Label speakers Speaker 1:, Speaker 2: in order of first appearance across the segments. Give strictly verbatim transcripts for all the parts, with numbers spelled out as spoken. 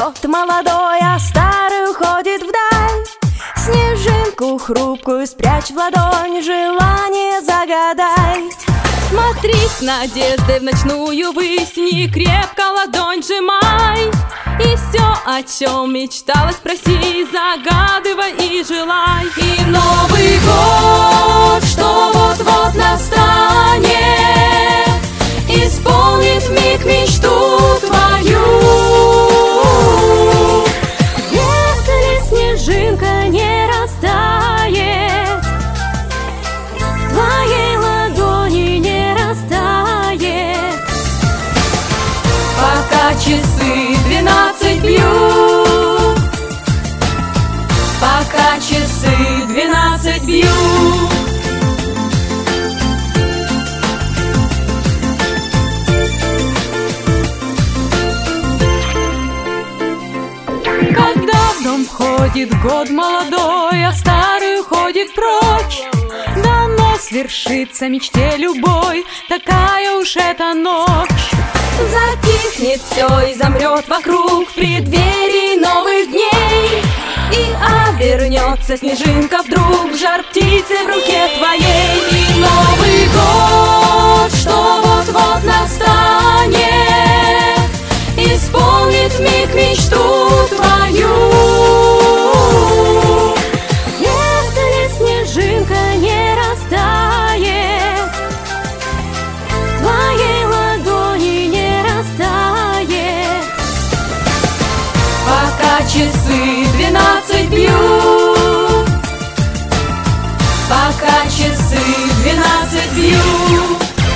Speaker 1: Год молодой, а старый уходит вдаль. Снежинку хрупкую спрячь в ладонь, желание загадай.
Speaker 2: Смотри с надеждой в ночную высь, не крепко ладонь сжимай. И все, о чем мечталось, проси, загадывай и желай. И Новый год, что вот-вот настанет, исполнит вмиг мечту твою.
Speaker 1: Если снежинка не растает, в твоей ладони не растает,
Speaker 2: пока часы двенадцать бьют, пока часы двенадцать бьют. Когда в дом входит год молодой, а старый уходит прочь, дано свершится мечте любой, такая уж эта ночь. Затихнет все и замрет вокруг в преддверии новых дней, и обернется снежинка вдруг жар птицы в руке твоей. И Новый год, что вот-вот настанет, исполнит вмиг мечту твою.
Speaker 1: Если снежинка не растает, в твоей ладони не растает,
Speaker 2: пока часы двенадцать бьют, пока часы двенадцать бьют.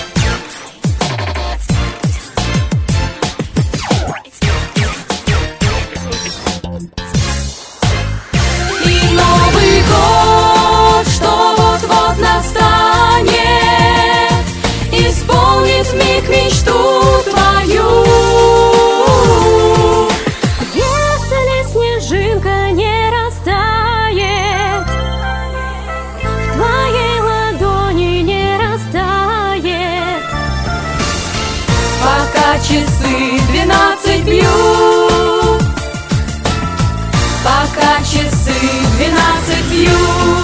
Speaker 2: И Новый год, что вот-вот настанет, исполнит вмиг мечту твою.
Speaker 1: если снежинка не растает, в твоей ладони не растает,
Speaker 2: Пока часы двенадцать бьют, пока часы двенадцать бьют.